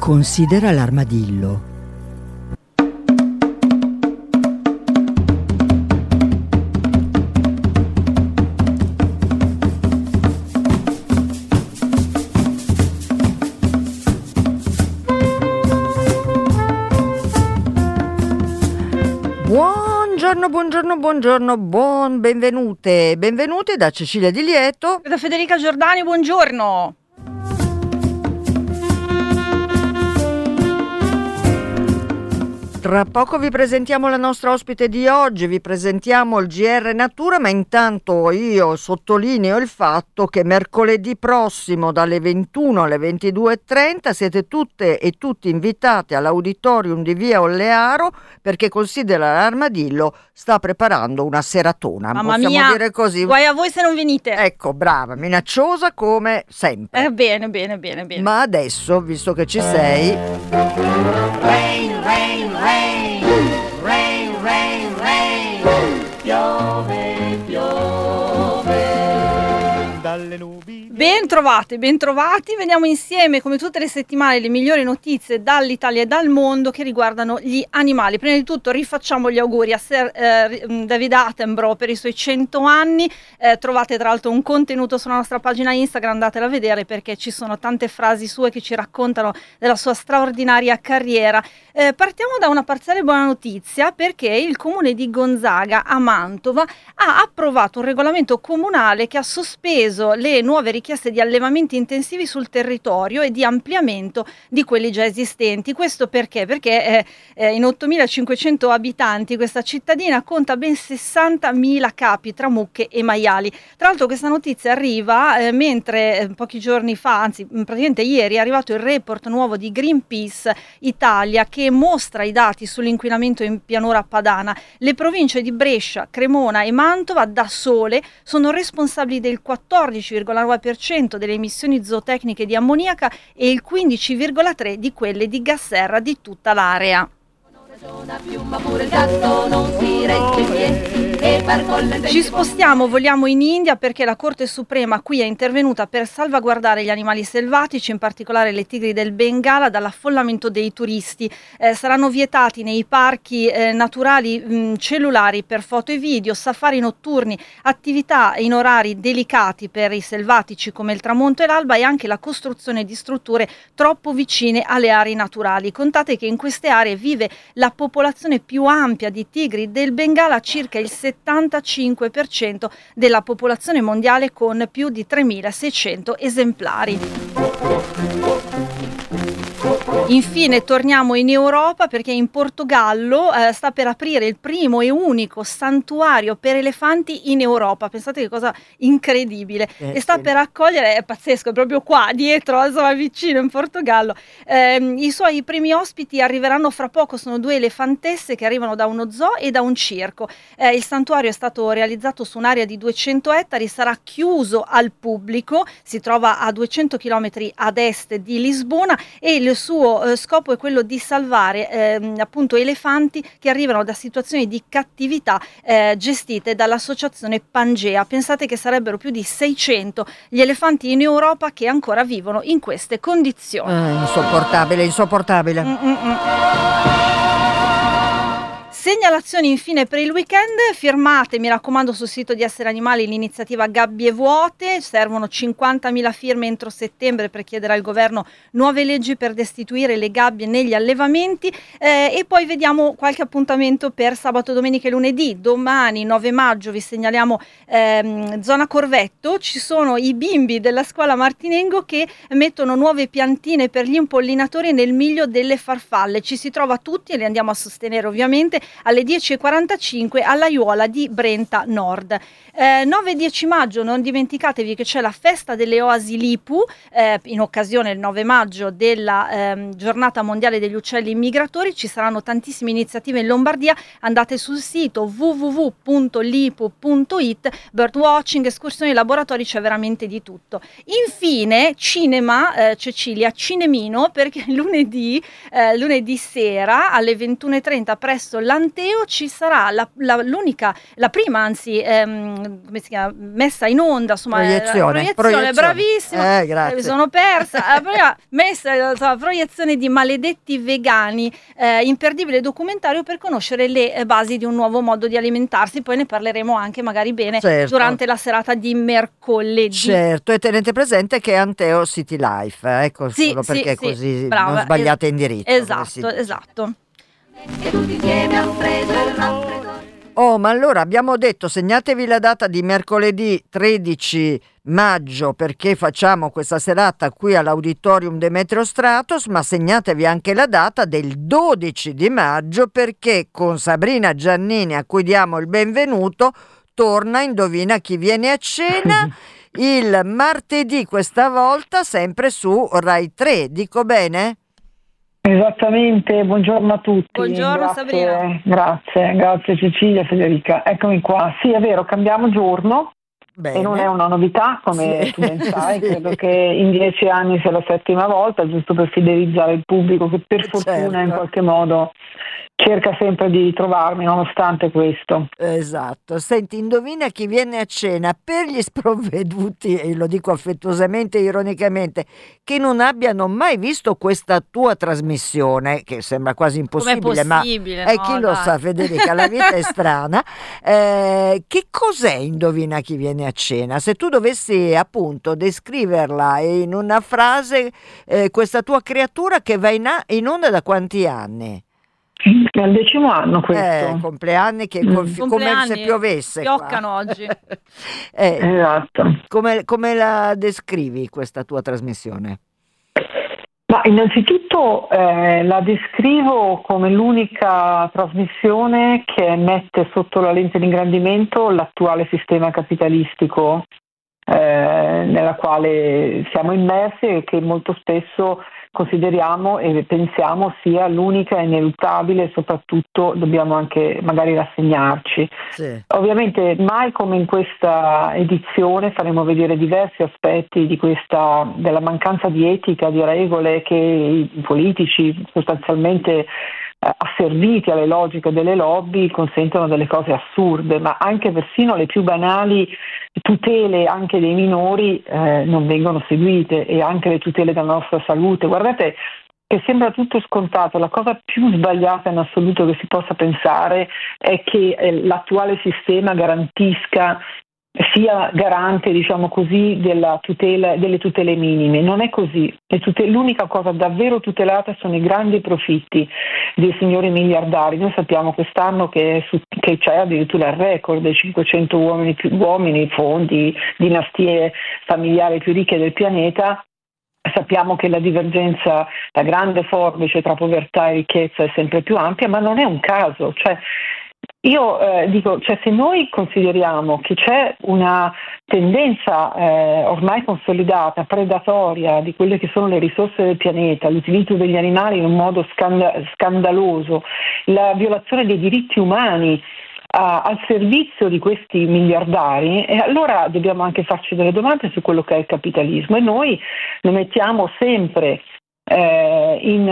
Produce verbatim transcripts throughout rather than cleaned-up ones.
Considera l'armadillo. Buongiorno, buongiorno, buongiorno, buon benvenute, benvenute da Cecilia Di Lieto e da Federica Giordani, buongiorno. Tra poco vi presentiamo la nostra ospite di oggi, vi presentiamo il G R Natura, ma intanto io sottolineo il fatto che mercoledì prossimo dalle ventuno alle ventidue e trenta siete tutte e tutti invitati all'auditorium di Via Ollearo, perché Considera l'Armadillo sta preparando una seratona. Mamma Possiamo mia, dire così. guai a voi se non venite. Ecco, brava, minacciosa come sempre. Eh, bene, bene, bene, bene. Ma adesso, visto che ci sei... Rain, rain, rain, rain, rain, rain, piove, piove dalle nubi. Ben trovate, ben trovati, vediamo insieme come tutte le settimane le migliori notizie dall'Italia e dal mondo che riguardano gli animali. Prima di tutto rifacciamo gli auguri a Sir eh, David Attenborough per i suoi cento anni, eh, trovate tra l'altro un contenuto sulla nostra pagina Instagram, andatela a vedere perché ci sono tante frasi sue che ci raccontano della sua straordinaria carriera. Eh, partiamo da una parziale buona notizia, perché il comune di Gonzaga a Mantova ha approvato un regolamento comunale che ha sospeso le nuove richieste di allevamenti intensivi sul territorio e di ampliamento di quelli già esistenti. Questo perché? Perché eh, eh, in ottomilacinquecento abitanti questa cittadina conta ben sessantamila capi tra mucche e maiali. Tra l'altro questa notizia arriva eh, mentre eh, pochi giorni fa, anzi praticamente ieri, è arrivato il report nuovo di Greenpeace Italia che mostra i dati sull'inquinamento in pianura padana. Le province di Brescia, Cremona e Mantova da sole sono responsabili del quattordici virgola nove per cento delle emissioni zootecniche di ammoniaca e il quindici virgola tre per cento di quelle di gas serra di tutta l'area. Ci spostiamo, vogliamo in India perché la Corte Suprema qui è intervenuta per salvaguardare gli animali selvatici, in particolare le tigri del Bengala, dall'affollamento dei turisti. Eh, saranno vietati nei parchi eh, naturali mh, cellulari per foto e video, safari notturni, attività in orari delicati per i selvatici come il tramonto e l'alba e anche la costruzione di strutture troppo vicine alle aree naturali. Contate che in queste aree vive la popolazione più ampia di tigri del Bengala, circa il settantacinque per cento della popolazione mondiale, con più di tremilaseicento esemplari. Infine torniamo in Europa perché in Portogallo eh, sta per aprire il primo e unico santuario per elefanti in Europa. Pensate che cosa incredibile. Eh, e sta sì. per accogliere, è pazzesco, è proprio qua dietro, insomma vicino in Portogallo. Eh, I suoi primi ospiti arriveranno fra poco, sono due elefantesse che arrivano da uno zoo e da un circo. Eh, il santuario è stato realizzato su un'area di duecento ettari, sarà chiuso al pubblico, si trova a duecento chilometri ad est di Lisbona e il suo eh, scopo è quello di salvare eh, appunto elefanti che arrivano da situazioni di cattività eh, gestite dall'associazione Pangea. Pensate che sarebbero più di seicento gli elefanti in Europa che ancora vivono in queste condizioni. Ah, insopportabile, insopportabile. Mm-mm. Segnalazioni infine per il weekend, firmate mi raccomando sul sito di Essere Animali l'iniziativa Gabbie Vuote, servono cinquantamila firme entro settembre per chiedere al governo nuove leggi per destituire le gabbie negli allevamenti eh, e poi vediamo qualche appuntamento per sabato, domenica e lunedì. Domani nove maggio vi segnaliamo ehm, zona Corvetto, ci sono i bimbi della scuola Martinengo che mettono nuove piantine per gli impollinatori nel miglio delle farfalle, ci si trova tutti e li andiamo a sostenere ovviamente alle dieci e quarantacinque all'Aiuola di Brenta Nord. Eh, nove e dieci maggio non dimenticatevi che c'è la festa delle oasi Lipu eh, in occasione il nove maggio della ehm, giornata mondiale degli uccelli migratori. Ci saranno tantissime iniziative in Lombardia, andate sul sito w w w punto lipu punto it, birdwatching, escursioni, laboratori, c'è veramente di tutto. Infine cinema, eh, Cecilia, cinemino, perché lunedì, eh, lunedì sera alle ventuno e trenta presso l'Anteo Matteo ci sarà la, la, l'unica, la prima anzi, ehm, come si chiama, messa in onda, insomma, proiezione, proiezione, proiezione. bravissima, Eh, grazie. mi sono persa, la prima messa, insomma, proiezione di Maledetti Vegani, eh, imperdibile documentario per conoscere le eh, basi di un nuovo modo di alimentarsi, poi ne parleremo anche magari bene Certo. durante la serata di mercoledì. Certo, e tenete presente che è Anteo City Life, eh, ecco, Sì, solo sì, perché sì, così brava, non sbagliate es- indirizzo. come si Esatto, dice. esatto. Oh, ma allora abbiamo detto, segnatevi la data di mercoledì tredici maggio perché facciamo questa serata qui all'Auditorium Demetrio Stratos, ma segnatevi anche la data del dodici di maggio perché con Sabrina Giannini, a cui diamo il benvenuto, torna Indovina chi viene a cena il martedì, questa volta sempre su Rai tre, dico bene? Esattamente, buongiorno a tutti. Buongiorno, grazie, Sabrina. Grazie, grazie Cecilia e Federica. Eccomi qua. Sì, è vero, cambiamo giorno Bene. e non è una novità, come Sì. tu ben sai. Sì. Credo che in dieci anni sia la settima volta, giusto per fidelizzare il pubblico che per fortuna Certo. in qualche modo cerca sempre di trovarmi nonostante questo. Esatto. Senti, indovina chi viene a cena per gli sprovveduti, e lo dico affettuosamente e ironicamente, che non abbiano mai visto questa tua trasmissione, che sembra quasi impossibile, ma possibile, eh, no, chi lo dai. sa, Federica, la vita è strana. Eh, che cos'è Indovina chi viene a cena? Se tu dovessi appunto descriverla in una frase, eh, questa tua creatura che va in, a- in onda da quanti anni? È al decimo anno questo. Eh, compleanni che Mm. confi- come se Compleanni, piovesse qua. pioccano oggi. Eh, Esatto. come, come la descrivi questa tua trasmissione? Ma innanzitutto eh, la descrivo come l'unica trasmissione che mette sotto la lente di ingrandimento l'attuale sistema capitalistico eh, nella quale siamo immersi e che molto spesso consideriamo e pensiamo sia l'unica e ineluttabile e soprattutto dobbiamo anche magari rassegnarci. Sì. Ovviamente mai come in questa edizione faremo vedere diversi aspetti di questa, della mancanza di etica, di regole che i politici sostanzialmente eh, asserviti alle logiche delle lobby consentono delle cose assurde, ma anche persino le più banali tutele anche dei minori eh, non vengono seguite e anche le tutele della nostra salute. Guardate che sembra tutto scontato, la cosa più sbagliata in assoluto che si possa pensare è che eh, l'attuale sistema garantisca sia garante, diciamo così, della tutela, delle tutele minime. Non è così. Le tutele, l'unica cosa davvero tutelata sono i grandi profitti dei signori miliardari. Noi sappiamo quest'anno che, su, che c'è addirittura il record dei cinquecento uomini, più, uomini, fondi, dinastie familiari più ricche del pianeta. Sappiamo che la divergenza, la grande forbice tra povertà e ricchezza è sempre più ampia, ma non è un caso. Cioè, io eh, dico, cioè, se noi consideriamo che c'è una tendenza eh, ormai consolidata, predatoria di quelle che sono le risorse del pianeta, l'utilizzo degli animali in un modo scanda- scandaloso, la violazione dei diritti umani a, al servizio di questi miliardari, e allora dobbiamo anche farci delle domande su quello che è il capitalismo e noi lo mettiamo sempre Eh, in,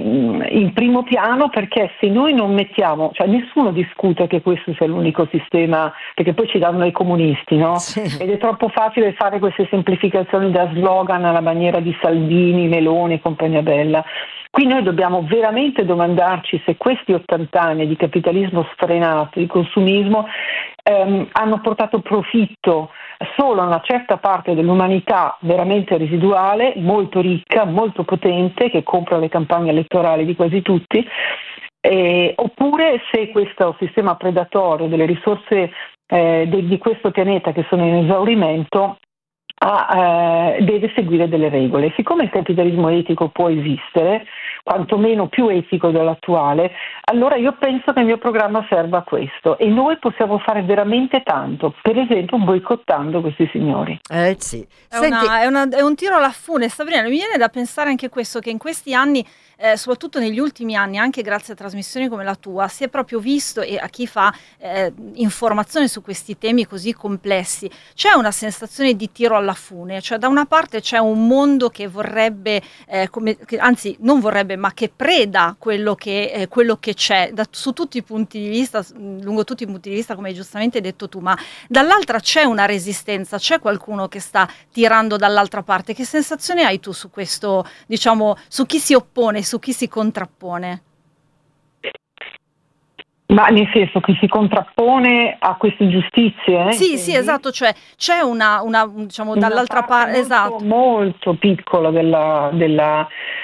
in primo piano, perché se noi non mettiamo, cioè nessuno discute che questo sia l'unico sistema, perché poi ci danno i comunisti, no? Sì. Ed è troppo facile fare queste semplificazioni da slogan alla maniera di Salvini, Meloni e compagnia bella. Qui noi dobbiamo veramente domandarci se questi ottanta anni di capitalismo sfrenato, di consumismo, ehm, hanno portato profitto solo a una certa parte dell'umanità veramente residuale, molto ricca, molto potente, che compra le campagne elettorali di quasi tutti, eh, oppure se questo sistema predatorio delle risorse eh, de, di questo pianeta che sono in esaurimento Ah, eh, deve seguire delle regole. Siccome il capitalismo etico può esistere, quantomeno più etico dell'attuale, allora io penso che il mio programma serva a questo e noi possiamo fare veramente tanto, per esempio boicottando questi signori. Eh sì. È, Senti, una, è, una, è un tiro alla fune, Sabrina. Mi viene da pensare anche questo, che in questi anni, eh, soprattutto negli ultimi anni, anche grazie a trasmissioni come la tua, si è proprio visto, e a chi fa eh, informazione su questi temi così complessi, c'è una sensazione di tiro alla fune, cioè da una parte c'è un mondo che vorrebbe, eh, come, che, anzi non vorrebbe sarebbe, ma che preda quello che, eh, quello che c'è da, su tutti i punti di vista, lungo tutti i punti di vista, come hai giustamente detto tu, ma dall'altra c'è una resistenza, c'è qualcuno che sta tirando dall'altra parte. Che sensazione hai tu su questo, diciamo, su chi si oppone, su chi si contrappone? Ma nel senso che si contrappone a queste ingiustizie? Eh? Sì, quindi? Sì, esatto, cioè c'è una, una diciamo, una dall'altra parte, molto, esatto. molto piccola della, della,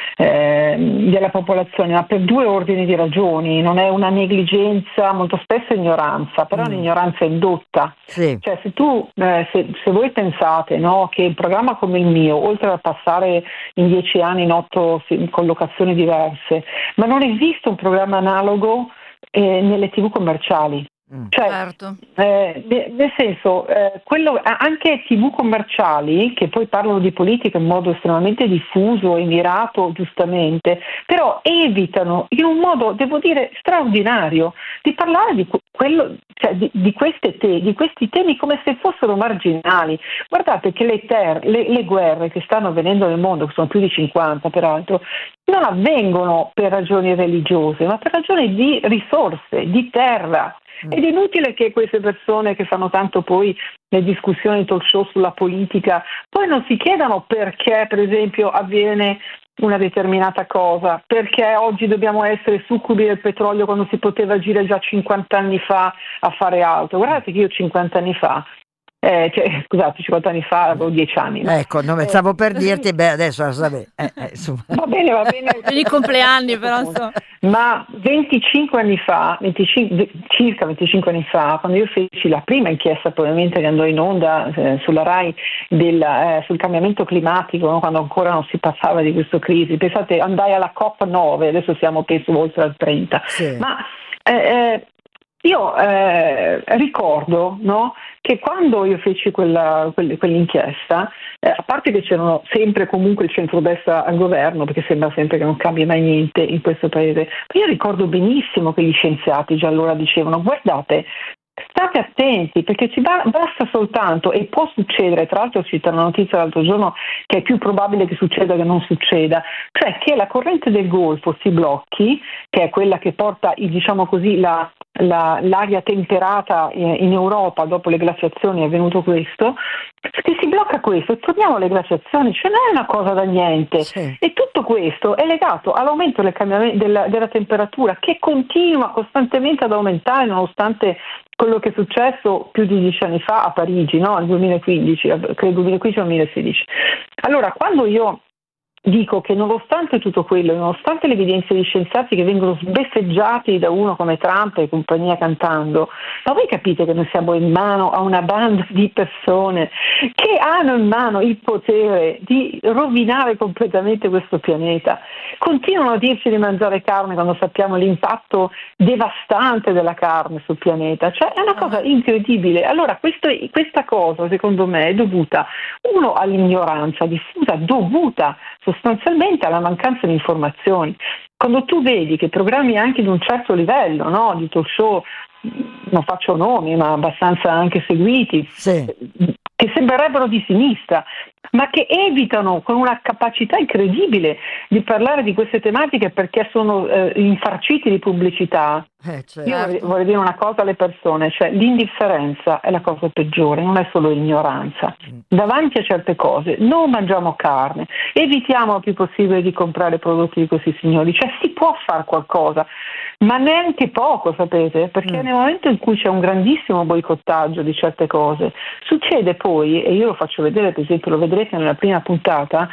eh, della popolazione, ma per due ordini di ragioni. Non è una negligenza, molto spesso è ignoranza, però mm. è un'ignoranza indotta. Sì. Cioè se tu, eh, se, se voi pensate, no, che un programma come il mio, oltre a passare in dieci anni in otto collocazioni diverse, ma non esiste un programma analogo Eh, nelle tivù commerciali, mm. cioè, certo. eh, nel senso, eh, quello, anche tivù commerciali che poi parlano di politica in modo estremamente diffuso e mirato, giustamente, però evitano in un modo, devo dire, straordinario di parlare di quello, cioè di, di, queste te, di questi temi come se fossero marginali. Guardate che le, ter, le, le guerre che stanno avvenendo nel mondo, che sono più di cinquanta peraltro, non avvengono per ragioni religiose, ma per ragioni di risorse, di terra. Mm. Ed è inutile che queste persone che fanno tanto poi le discussioni talk show sulla politica, poi non si chiedano perché, per esempio, avviene una determinata cosa, perché oggi dobbiamo essere succubi del petrolio quando si poteva agire già cinquanta anni fa a fare altro. Guardate che io cinquanta anni fa, Eh, cioè, scusate, cinquanta anni fa avevo dieci anni. No? Ecco, non eh, stavo per dirti, beh, adesso lo sapevi. Eh, eh, va bene, va bene. Per i compleanni, però. So. Ma venticinque anni fa, venticinque, circa venticinque anni fa, quando io feci la prima inchiesta, probabilmente che andò in onda eh, sulla RAI del, eh, sul cambiamento climatico, no? Quando ancora non si passava di questa crisi, pensate, andai alla COP nove, adesso siamo penso oltre al trenta. Sì. Ma eh, eh, io eh, ricordo, no, che quando io feci quella, quell'inchiesta, eh, a parte che c'erano sempre comunque il centrodestra al governo, perché sembra sempre che non cambi mai niente in questo paese, ma io ricordo benissimo che gli scienziati già allora dicevano: guardate, state attenti, perché ci basta soltanto, e può succedere, tra l'altro cita una notizia l'altro giorno che è più probabile che succeda che non succeda, cioè che la corrente del Golfo si blocchi, che è quella che porta, diciamo così, la La, l'aria temperata in Europa dopo le glaciazioni, è avvenuto questo, che si blocca questo e torniamo alle glaciazioni, cioè non è una cosa da niente. Sì. E tutto questo è legato all'aumento del cambiamento della, della temperatura, che continua costantemente ad aumentare nonostante quello che è successo più di dieci anni fa a Parigi, no? Nel duemilaquindici, credo duemilaquindici o duemilasedici. Allora, quando io dico che nonostante tutto quello, nonostante le evidenze di scienziati che vengono sbeffeggiati da uno come Trump e compagnia cantando, ma voi capite che noi siamo in mano a una banda di persone che hanno in mano il potere di rovinare completamente questo pianeta. Continuano a dirci di mangiare carne quando sappiamo l'impatto devastante della carne sul pianeta, cioè è una cosa incredibile. Allora questo, questa cosa secondo me è dovuta, uno, all'ignoranza diffusa, dovuta sostanzialmente alla mancanza di informazioni. Quando tu vedi che programmi anche di un certo livello, no, di talk show, non faccio nomi, ma abbastanza anche seguiti, sì, che sembrerebbero di sinistra, ma che evitano con una capacità incredibile di parlare di queste tematiche perché sono eh, infarciti di pubblicità. Eh, certo. Io vorrei, vorrei dire una cosa alle persone, cioè l'indifferenza è la cosa peggiore, non è solo ignoranza. Mm. Davanti a certe cose non mangiamo carne, evitiamo il più possibile di comprare prodotti di questi signori, cioè si può fare qualcosa, ma neanche poco, sapete, perché mm. nel momento in cui c'è un grandissimo boicottaggio di certe cose, succede poi, e io lo faccio vedere, per esempio lo vedrete nella prima puntata,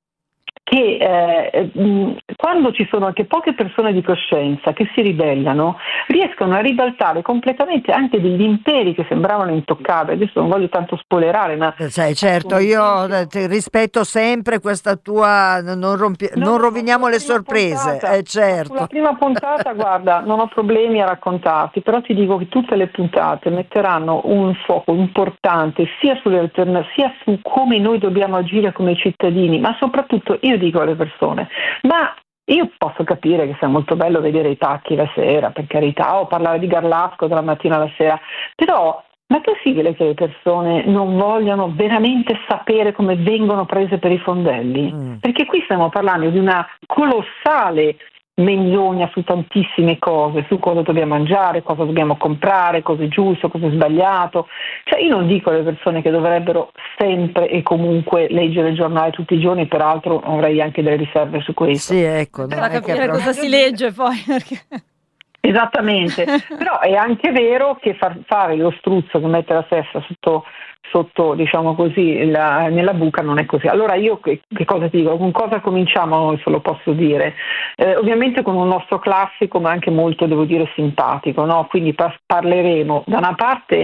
che eh, mh, quando ci sono anche poche persone di coscienza che si ribellano, riescono a ribaltare completamente anche degli imperi che sembravano intoccabili. Adesso non voglio tanto spoilerare, ma sai, certo, io ti rispetto sempre questa tua, non, rompi, no, non roviniamo no, le sorprese, puntata, eh, certo. Sulla prima puntata, guarda, non ho problemi a raccontarti, però ti dico che tutte le puntate metteranno un fuoco importante sia sulle alternative, sia su come noi dobbiamo agire come cittadini, ma soprattutto io dico alle persone, ma io posso capire che sia molto bello vedere i pacchi la sera, per carità, o parlare di Garlasco dalla mattina alla sera, però Ma è possibile che le persone non vogliano veramente sapere come vengono prese per i fondelli? Mm. Perché qui stiamo parlando di una colossale menzogna su tantissime cose, su cosa dobbiamo mangiare, cosa dobbiamo comprare, cosa è giusto, cosa è sbagliato. Cioè io non dico alle persone che dovrebbero sempre e comunque leggere il giornale tutti i giorni, peraltro avrei anche delle riserve su questo. Sì, ecco. Per capire cosa si legge poi. Perché... Esattamente, però è anche vero che far fare lo struzzo che mette la testa sotto, sotto diciamo così, la, nella buca non è così. Allora io che, che cosa ti dico? Con cosa cominciamo, se lo posso dire? Eh, ovviamente con un nostro classico, ma anche molto, devo dire, simpatico, no? Quindi par- parleremo da una parte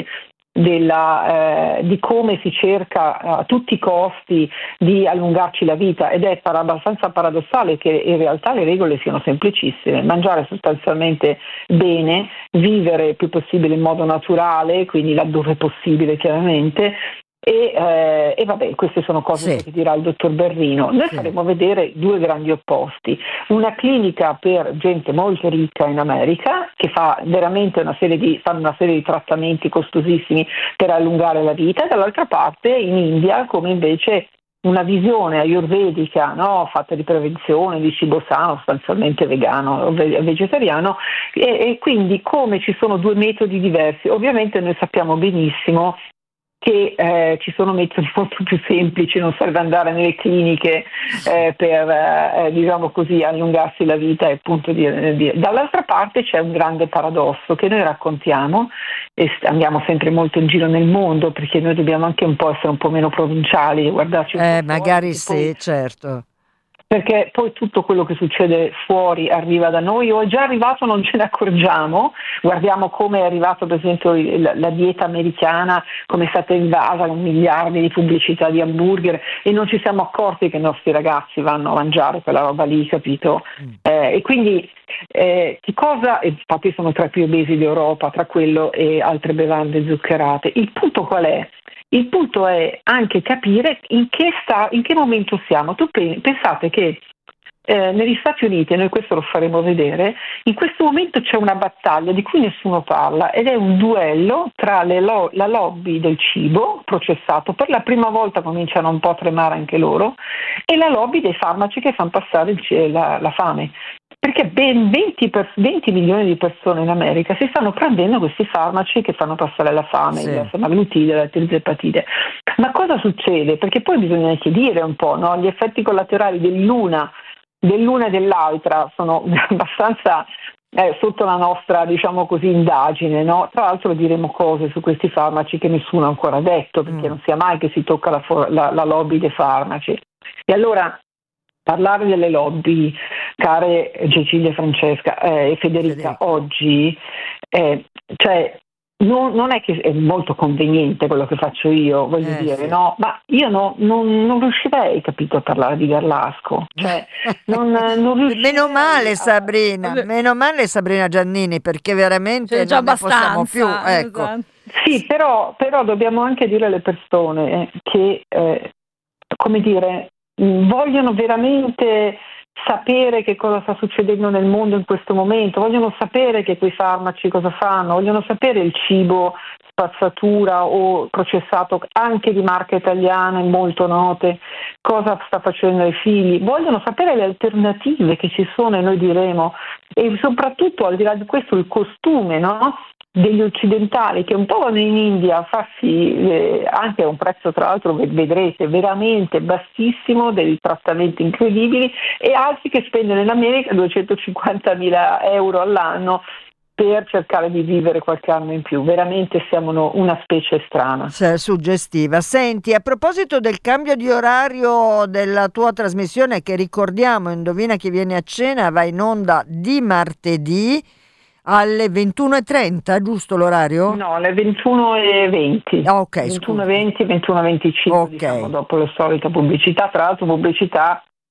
della, eh, di come si cerca a tutti i costi di allungarci la vita, ed è para- abbastanza paradossale che in realtà le regole siano semplicissime: mangiare sostanzialmente bene, vivere il più possibile in modo naturale, quindi laddove possibile chiaramente, e, eh, e vabbè, queste sono cose, sì, che dirà il dottor Berrino. Noi, sì, faremo vedere due grandi opposti: una clinica per gente molto ricca in America che fa veramente una serie di, fanno una serie di trattamenti costosissimi per allungare la vita, e dall'altra parte in India come invece una visione ayurvedica, no? Fatta di prevenzione, di cibo sano, sostanzialmente vegano o vegetariano, e, e quindi come ci sono due metodi diversi. Ovviamente noi sappiamo benissimo che eh, ci sono metodi molto più semplici, non serve andare nelle cliniche eh, per eh, diciamo così allungarsi la vita, e appunto di, di. Dall'altra parte c'è un grande paradosso che noi raccontiamo e andiamo sempre molto in giro nel mondo, perché noi dobbiamo anche un po' essere un po' meno provinciali, guardarci un eh, po' magari fuori, sì, poi, certo. perché poi tutto quello che succede fuori arriva da noi, o è già arrivato, non ce ne accorgiamo. Guardiamo come è arrivato per esempio la, la dieta americana, come è stata invasa con miliardi di pubblicità di hamburger, e non ci siamo accorti che i nostri ragazzi vanno a mangiare quella roba lì, capito? Mm. Eh, e quindi eh, che cosa, e infatti sono tra i più obesi d'Europa, tra quello e altre bevande zuccherate. Il punto qual è? Il punto è anche capire in che, sta, in che momento siamo. Tu pensate che eh, negli Stati Uniti, e noi questo lo faremo vedere, in questo momento c'è una battaglia di cui nessuno parla, ed è un duello tra le lo- la lobby del cibo processato, per la prima volta cominciano un po' a tremare anche loro, e la lobby dei farmaci che fanno passare il, la, la fame. Perché ben venti, per, venti milioni di persone in America si stanno prendendo questi farmaci che fanno passare la fame, sì, la semaglutide, la tirzepatide. Ma cosa succede? Perché poi bisogna anche dire un po', no? Gli effetti collaterali dell'una, dell'una e dell'altra sono abbastanza eh, sotto la nostra, diciamo così, indagine, no? Tra l'altro diremo cose su questi farmaci che nessuno ha ancora detto, perché mm. non sia mai che si tocca la, la, la lobby dei farmaci. E allora parlare delle lobby, care Cecilia, Francesca eh, e Federica, Federica, oggi eh, cioè non, non è che è molto conveniente quello che faccio io, voglio eh, dire, sì, no? Ma io no, non, non riuscirei, capito, a parlare di Garlasco. Cioè, non, non meno male Sabrina, a... meno male Sabrina Giannini, perché veramente già non ne possiamo più. Ecco. Esatto. Sì, però, però dobbiamo anche dire alle persone che, eh, come dire, vogliono veramente sapere che cosa sta succedendo nel mondo in questo momento, vogliono sapere che quei farmaci cosa fanno, vogliono sapere il cibo spazzatura o processato anche di marche italiane molto note, cosa sta facendo ai figli, vogliono sapere le alternative che ci sono, e noi diremo, e soprattutto al di là di questo il costume, no? Degli occidentali che un po' vanno in India a farsi eh, anche a un prezzo, tra l'altro vedrete veramente bassissimo, dei trattamenti incredibili, e altri che spendono in America duecentocinquantamila euro all'anno per cercare di vivere qualche anno in più. Veramente siamo una specie strana. Cioè, suggestiva. Senti, a proposito del cambio di orario della tua trasmissione, che ricordiamo, Indovina chi viene a cena, va in onda di martedì alle ventuno e trenta, giusto l'orario? No, alle ventuno e venti. Ah, ok, ventuno e venti, ventuno e venticinque, okay, diciamo, dopo la solita pubblicità. Tra l'altro pubblicità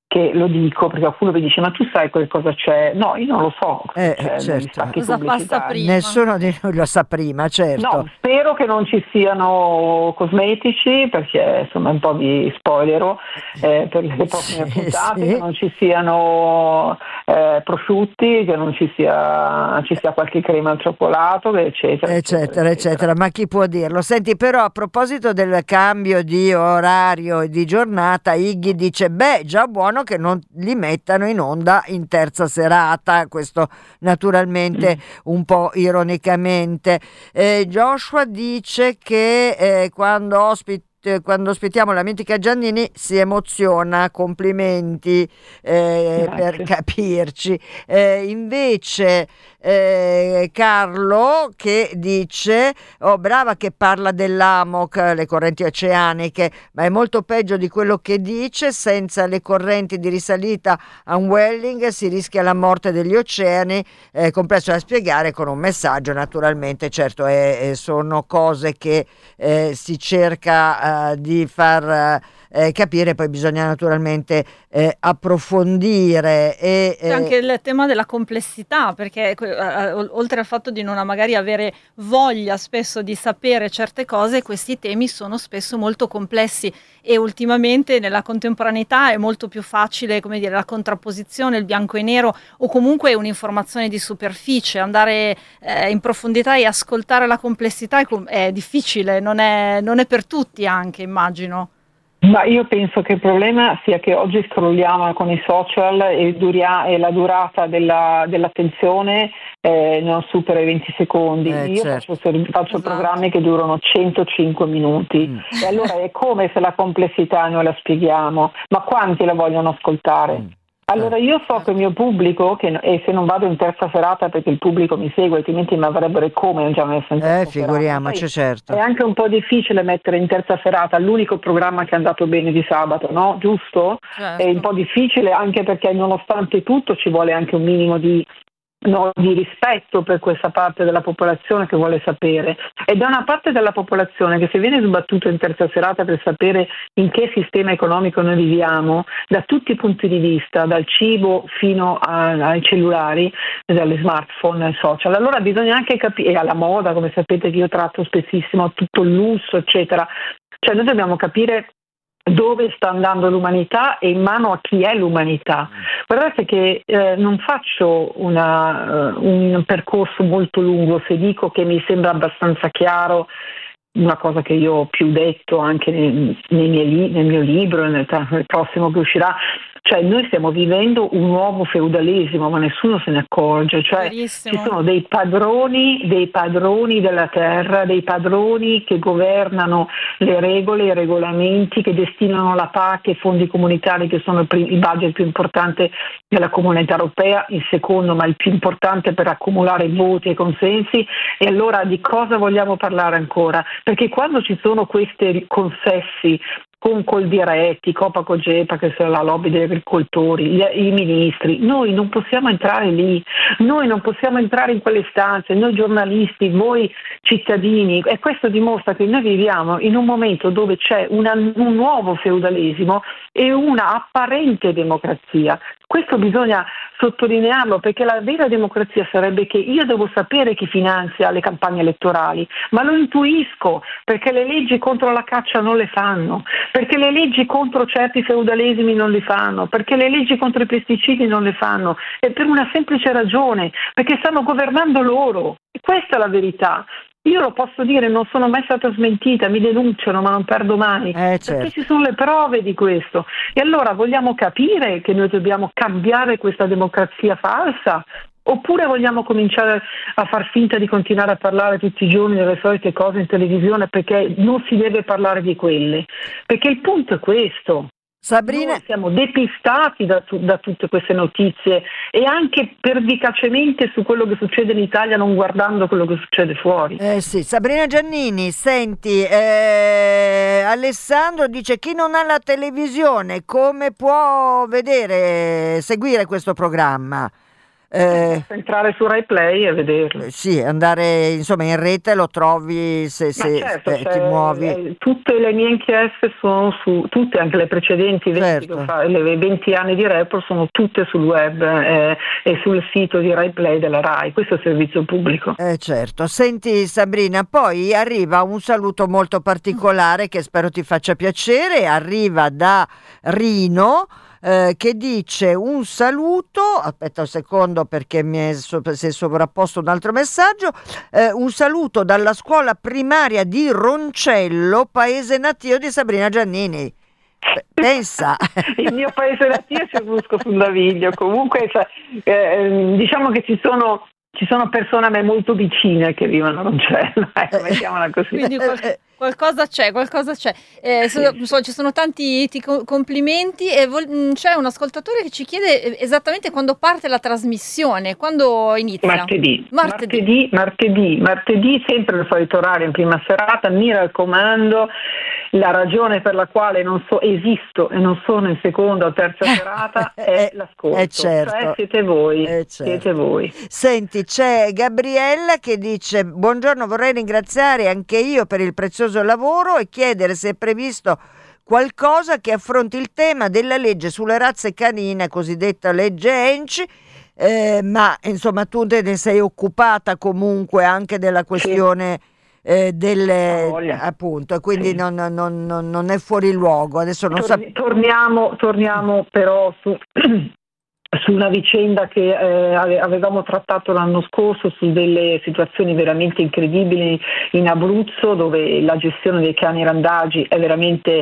che lo dico perché qualcuno mi dice ma tu sai che cosa c'è? No, io non lo so cosa Eh, c'è certo. negli stacchi Cosa passa pubblicitari. prima? Nessuno di noi lo sa prima, certo. No, spero che non ci siano cosmetici perché insomma un po' di spoilero eh, per le prossime Sì, puntate, sì. che non ci siano eh, prosciutti, che non ci sia, ci sia qualche crema al cioccolato, eccetera, eccetera, eccetera, ma chi può dirlo? Senti, però a proposito del cambio di orario e di giornata, Iggy dice, beh, già buono che non li mettano in onda in terza serata, questo naturalmente un po' ironicamente. Eh, Joshua dice che eh, quando ospita quando ospitiamo la mitica Giannini si emoziona, complimenti eh, per capirci. Eh, invece eh, Carlo che dice, oh brava che parla dell'A M O C, le correnti oceaniche, ma è molto peggio di quello che dice, senza le correnti di risalita a un Welling si rischia la morte degli oceani, eh, complesso da spiegare con un messaggio naturalmente, certo eh, eh, sono cose che eh, si cerca eh, di far eh, capire, poi bisogna naturalmente eh, approfondire e C'è anche il tema della complessità, perché eh, oltre al fatto di non magari avere voglia spesso di sapere certe cose, questi temi sono spesso molto complessi e ultimamente nella contemporaneità è molto più facile, come dire, la contrapposizione, il bianco e nero o comunque un'informazione di superficie. Andare eh, in profondità e ascoltare la complessità è, è difficile, non è, non è per tutti anche, immagino. Ma io penso che il problema sia che oggi scrolliamo con i social e, duria- e la durata della, dell'attenzione eh, non supera i venti secondi. Eh, io certo. faccio, faccio Esatto. programmi che durano centocinque minuti Mm. e allora è come se la complessità noi la spieghiamo, ma quanti la vogliono ascoltare? Mm. Allora io so che il mio pubblico, che, e se non vado in terza serata perché il pubblico mi segue, altrimenti mi avrebbero come già messo in terza Eh, figuriamoci, serata. certo. È anche un po' difficile mettere in terza serata l'unico programma che è andato bene di sabato, no? Giusto? Certo. È un po' difficile anche perché nonostante tutto ci vuole anche un minimo di, no, di rispetto per questa parte della popolazione che vuole sapere. E da una parte della popolazione che se viene sbattuto in terza serata per sapere in che sistema economico noi viviamo, da tutti i punti di vista, dal cibo fino a, ai cellulari, dalle smartphone, ai social, allora bisogna anche capire, e alla moda, come sapete che io tratto spessissimo tutto il lusso, eccetera. Cioè noi dobbiamo capire dove sta andando l'umanità e in mano a chi è l'umanità. Guardate che eh, non faccio una, uh, un percorso molto lungo se dico che mi sembra abbastanza chiaro una cosa che io ho più detto anche nei, nei miei, nel mio libro, nel, nel prossimo che uscirà. Cioè noi stiamo vivendo un nuovo feudalesimo, ma nessuno se ne accorge, cioè Verissimo. ci sono dei padroni, dei padroni della terra, dei padroni che governano le regole, i regolamenti, che destinano la P A C e i fondi comunitari che sono il, prim- il budget più importante della comunità europea, il secondo ma il più importante per accumulare voti e consensi. E allora di cosa vogliamo parlare ancora? Perché quando ci sono questi consessi con Coldiretti, Copacogepa, che è la lobby degli agricoltori, gli, i ministri, noi non possiamo entrare lì, noi non possiamo entrare in quelle stanze, noi giornalisti, voi cittadini, e questo dimostra che noi viviamo in un momento dove c'è una, un nuovo feudalesimo e una apparente democrazia. Questo bisogna sottolinearlo, perché la vera democrazia sarebbe che io devo sapere chi finanzia le campagne elettorali, ma lo intuisco perché le leggi contro la caccia non le fanno, perché le leggi contro certi feudalesimi non li fanno, perché le leggi contro i pesticidi non le fanno, e per una semplice ragione, perché stanno governando loro. E questa è la verità. Io lo posso dire, non sono mai stata smentita, mi denunciano ma non perdo mai, Eh, certo. perché ci sono le prove di questo. E allora vogliamo capire che noi dobbiamo cambiare questa democrazia falsa? Oppure vogliamo cominciare a far finta di continuare a parlare tutti i giorni delle solite cose in televisione perché non si deve parlare di quelle? Perché il punto è questo. Sabrina, Noi siamo depistati da, tu, da tutte queste notizie e anche pervicacemente su quello che succede in Italia non guardando quello che succede fuori. eh sì, Sabrina Giannini, senti, eh, Alessandro dice chi non ha la televisione come può vedere, seguire questo programma? Eh, entrare su Rai Play e vederlo. Sì, andare insomma in rete lo trovi se, se certo, eh, ti muovi. Eh, tutte le mie inchieste sono su, tutte anche le precedenti venti, Certo. che fa, le venti anni di Report sono tutte sul web eh, e sul sito di Rai Play della Rai. Questo è il servizio pubblico. Eh, certo. Senti Sabrina, poi arriva un saluto molto particolare che spero ti faccia piacere, arriva da Rino. Eh, che dice un saluto, aspetta un secondo perché mi è, so- si è sovrapposto un altro messaggio, eh, un saluto dalla scuola primaria di Roncello, paese natio di Sabrina Giannini. P- pensa. Il mio paese natio è Cernusco sul Naviglio. Comunque eh, diciamo che ci sono ci sono persone a me molto vicine che vivono a Roncello, ecco, mettiamola così. Quindi qual- qualcosa c'è, qualcosa c'è. Eh, so- so- ci sono tanti ti co- complimenti e vol- mh, c'è un ascoltatore che ci chiede esattamente quando parte la trasmissione, quando inizia. Martedì, Martedì. martedì, martedì, martedì, sempre il solito orario in prima serata, mi raccomando. La ragione per la quale non so, esisto e non sono in seconda o terza serata è l'ascolto. Eh, certo. Cioè siete voi, Eh, certo. siete voi. Senti, c'è Gabriella che dice: buongiorno, vorrei ringraziare anche io per il prezioso lavoro e chiedere se è previsto qualcosa che affronti il tema della legge sulle razze canine, cosiddetta legge Enci. Eh, ma insomma tu te ne sei occupata comunque anche della questione eh, delle Voglia. appunto, e quindi Sì. non, non- non- non è fuori luogo. Adesso non Torni- so. torniamo, torniamo però su, su una vicenda che eh, ave- avevamo trattato l'anno scorso, su delle situazioni veramente incredibili in Abruzzo, dove la gestione dei cani randagi è veramente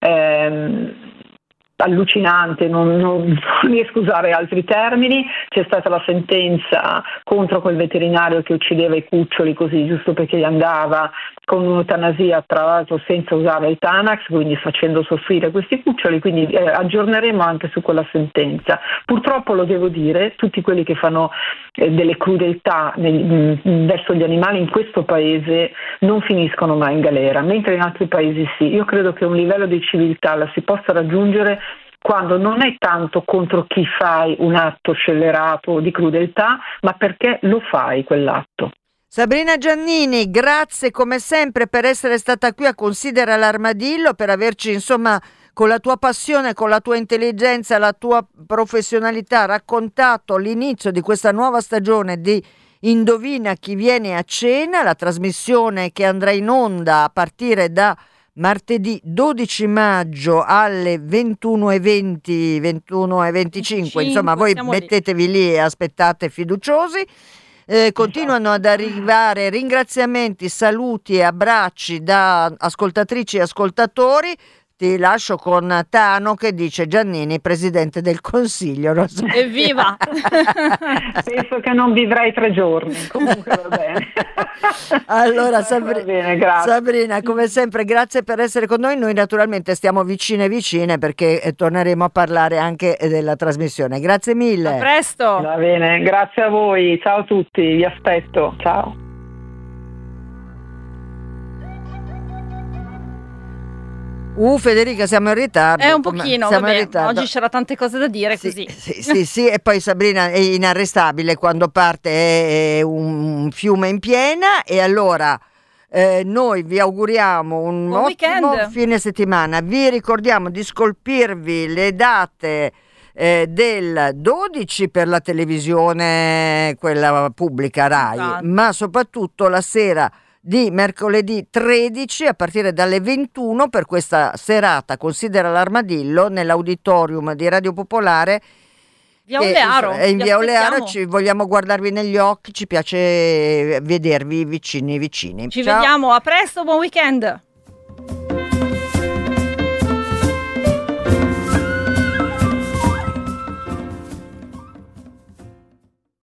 ehm, allucinante, non, non, non riesco a usare altri termini. C'è stata la sentenza contro quel veterinario che uccideva i cuccioli così giusto perché gli andava, con un'eutanasia tra l'altro senza usare il Tanax, quindi facendo soffrire questi cuccioli, quindi eh, aggiorneremo anche su quella sentenza. Purtroppo lo devo dire, tutti quelli che fanno eh, delle crudeltà nel, mh, verso gli animali in questo paese non finiscono mai in galera, mentre in altri paesi sì. Io credo che un livello di civiltà la si possa raggiungere quando non è tanto contro chi fai un atto scellerato di crudeltà, ma perché lo fai quell'atto. Sabrina Giannini, grazie come sempre per essere stata qui a Considera l'Armadillo, per averci insomma con la tua passione, con la tua intelligenza, la tua professionalità raccontato l'inizio di questa nuova stagione di Indovina chi viene a cena, la trasmissione che andrà in onda a partire da martedì dodici maggio alle ventuno e venti, ventuno e venticinque, insomma voi siamo lì. mettetevi lì e aspettate fiduciosi. Eh, continuano ad arrivare ringraziamenti, saluti e abbracci da ascoltatrici e ascoltatori. Ti lascio con Tano che dice: Giannini, presidente del Consiglio. Non so. Evviva! Penso che non vivrei tre giorni, comunque va bene. Allora Sabri- Va bene, grazie. Sabrina, come sempre grazie per essere con noi. Noi naturalmente stiamo vicine vicine perché eh, torneremo a parlare anche eh, della trasmissione. Grazie mille. A presto! Va bene, grazie a voi, ciao a tutti, vi aspetto, ciao. Uh Federica, siamo in ritardo. È un Come- pochino, siamo in vabbè, ritardo. oggi c'era tante cose da dire Sì, così. sì, sì, sì, e poi Sabrina è inarrestabile, quando parte è un fiume in piena, e allora eh, noi vi auguriamo un Buon ottimo weekend. fine settimana. Vi ricordiamo di scolpirvi le date eh, del dodici per la televisione, quella pubblica Rai, Esatto. ma soprattutto la sera di mercoledì tredici a partire dalle ventuno per questa serata Considera l'Armadillo nell'auditorium di Radio Popolare. Via che, Olearo, insomma, è in vi via Olearo, aspettiamo. ci vogliamo guardarvi negli occhi, ci piace vedervi vicini vicini. Ci Ciao. vediamo, a presto, buon weekend!